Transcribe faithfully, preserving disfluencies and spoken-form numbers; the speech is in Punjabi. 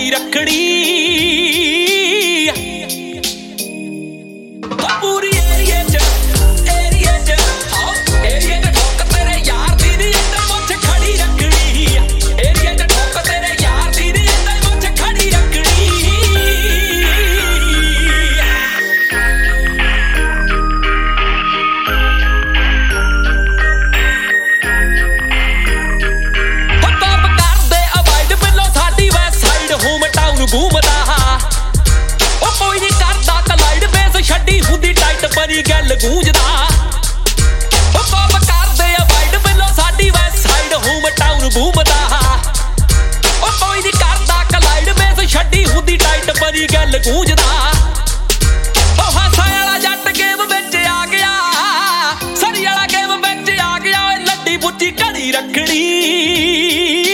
ਘੜੀ ਰੱਖਣੀ ਪੂਰੀ ਏਰੀਏ ਚ ਏਰੀਏ ਚ ਏਰੀਏ ਚ ਠੋਕ ਤੇਰੇ ਯਾਰ ਦੀ ਨੀ ਏਦਾਂ ਮੁੱਛ ਖੜੀ ਰੱਖਣੀ ਏਰੀਏ ਚ ਠੋਕ ਤੇਰੇ ਯਾਰ ਦੀ ਨੀ ਏਦਾਂ ਮੁੱਛ ਖੜੀ ਰੱਖਣੀ ਘੁੰਮਦਾ ਉਹ ਕੋਈ ਨੀ ਕਰਦਾ ਕਲਾਈਡ ਬੇਸ ਛੱਡੀ ਹੁੰਦੀ ਟਾਈਟ ਬੜੀ ਗੱਲ ਗੂੰਜਦਾ ਉਹ ਕੋਪ ਕਰਦੇ ਆ ਵਾਈਡ ਬਿੱਲੋ ਸਾਡੀ ਵੈਸਟ ਸਾਈਡ ਹੋਮ ਟਾਊਨ ਘੁੰਮਦਾ ਉਹ ਕੋਈ ਨੀ ਕਰਦਾ ਕਲਾਈਡ ਬੇਸ ਛੱਡੀ ਹੁੰਦੀ ਟਾਈਟ ਬੜੀ ਗੱਲ ਗੂੰਜਦਾ ਉਹ ਹਾਸਾ ਵਾਲਾ ਜੱਟ ਗੇਮ ਵਿੱਚ ਆ ਗਿਆ ਸਰੀ ਵਾਲਾ ਗੇਮ ਵਿੱਚ ਆ ਗਿਆ ਓਏ ਲੱਡੀ ਬੁੱਚੀ ਘੜੀ ਰੱਖਣੀ